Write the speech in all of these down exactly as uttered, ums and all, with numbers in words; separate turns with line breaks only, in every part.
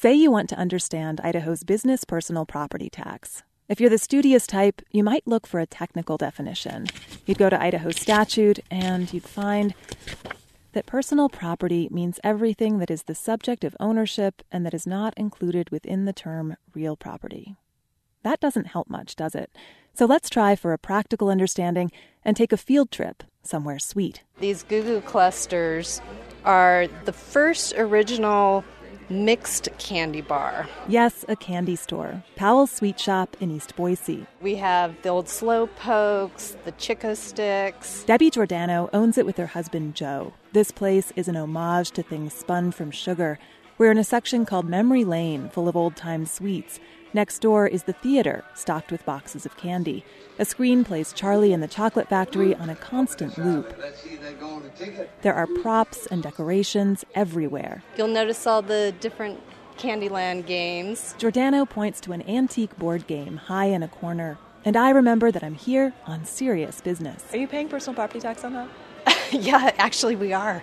Say you want to understand Idaho's business personal property tax. If you're the studious type, you might look for a technical definition. You'd go to Idaho statute and you'd find that personal property means everything that is the subject of ownership and that is not included within the term real property. That doesn't help much, does it? So let's try for a practical understanding and take a field trip somewhere sweet.
These Goo Goo Clusters are the first original mixed candy bar.
Yes, a candy store. Powell's Sweet Shop in East Boise.
We have the old Slow Pokes, the Chico Sticks.
Debbie Giordano owns it with her husband, Joe. This place is an homage to things spun from sugar. We're in a section called Memory Lane, full of old-time sweets. Next door is the theater, stocked with boxes of candy. A screen plays Charlie and the Chocolate Factory on a constant loop. There are props and decorations everywhere.
You'll notice all the different Candyland games.
Giordano points to an antique board game high in a corner. And I remember that I'm here on serious business.
Are you paying personal property tax on that?
Yeah, actually we are.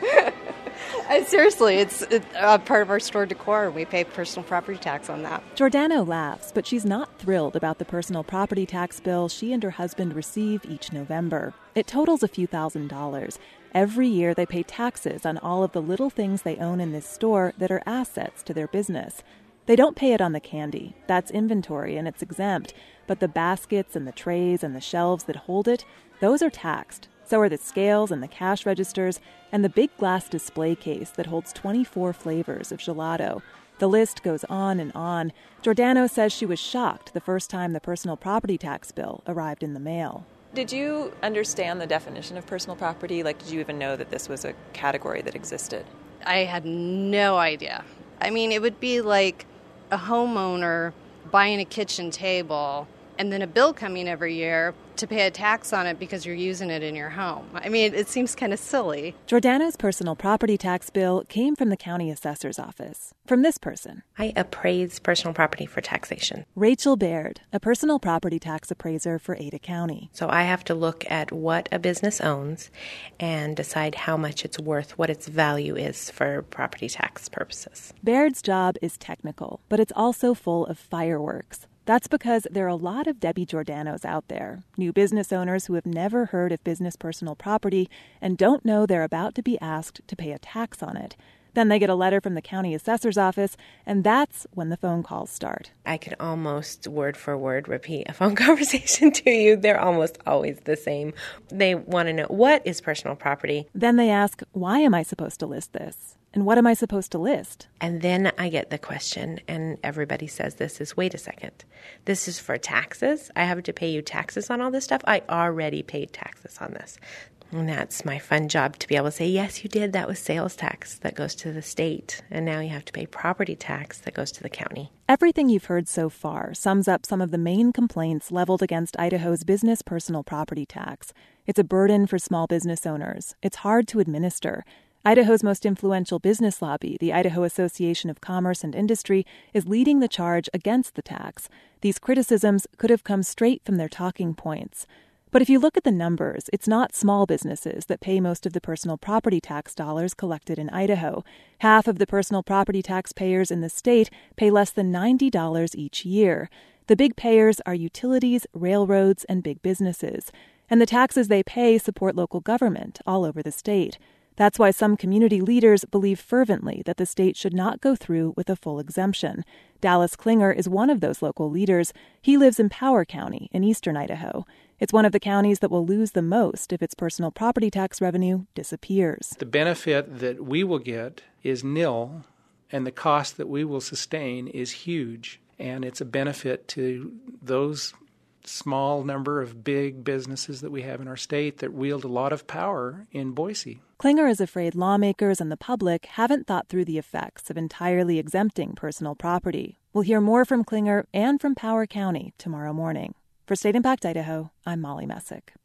Uh, seriously, it's it, uh, part of our store decor. We pay personal property tax on that.
Giordano laughs, but she's not thrilled about the personal property tax bill she and her husband receive each November. It totals a few thousand dollars. Every year they pay taxes on all of the little things they own in this store that are assets to their business. They don't pay it on the candy. That's inventory and it's exempt. But the baskets and the trays and the shelves that hold it, those are taxed. So are the scales and the cash registers and the big glass display case that holds twenty-four flavors of gelato. The list goes on and on. Giordano says she was shocked the first time the personal property tax bill arrived in the mail.
Did you understand the definition of personal property? Like, did you even know that this was a category that existed?
I had no idea. I mean, it would be like a homeowner buying a kitchen table and then a bill coming every year to pay a tax on it because you're using it in your home. I mean, it seems kind of silly.
Giordano's personal property tax bill came from the county assessor's office, from this person.
I appraise personal property for taxation.
Rachel Baird, a personal property tax appraiser for Ada County.
So I have to look at what a business owns and decide how much it's worth, what its value is for property tax purposes.
Baird's job is technical, but it's also full of fireworks. That's because there are a lot of Debbie Giordanos out there, new business owners who have never heard of business personal property and don't know they're about to be asked to pay a tax on it. Then they get a letter from the county assessor's office, and that's when the phone calls start.
I could almost word for word repeat a phone conversation to you. They're almost always the same. They want to know, what is personal property?
Then they ask, why am I supposed to list this? And what am I supposed to list?
And then I get the question, and everybody says this is, wait a second, this is for taxes? I have to pay you taxes on all this stuff? I already paid taxes on this. And that's my fun job, to be able to say, yes, you did. That was sales tax that goes to the state. And now you have to pay property tax that goes to the county.
Everything you've heard so far sums up some of the main complaints leveled against Idaho's business personal property tax. It's a burden for small business owners. It's hard to administer. Idaho's most influential business lobby, the Idaho Association of Commerce and Industry, is leading the charge against the tax. These criticisms could have come straight from their talking points. But if you look at the numbers, it's not small businesses that pay most of the personal property tax dollars collected in Idaho. Half of the personal property tax payers in the state pay less than ninety dollars each year. The big payers are utilities, railroads, and big businesses. And the taxes they pay support local government all over the state. That's why some community leaders believe fervently that the state should not go through with a full exemption. Dallas Klinger is one of those local leaders. He lives in Power County in eastern Idaho. It's one of the counties that will lose the most if its personal property tax revenue disappears.
The benefit that we will get is nil, and the cost that we will sustain is huge. And it's a benefit to those small number of big businesses that we have in our state that wield a lot of power in Boise.
Klinger is afraid lawmakers and the public haven't thought through the effects of entirely exempting personal property. We'll hear more from Klinger and from Power County tomorrow morning. For State Impact Idaho, I'm Molly Messick.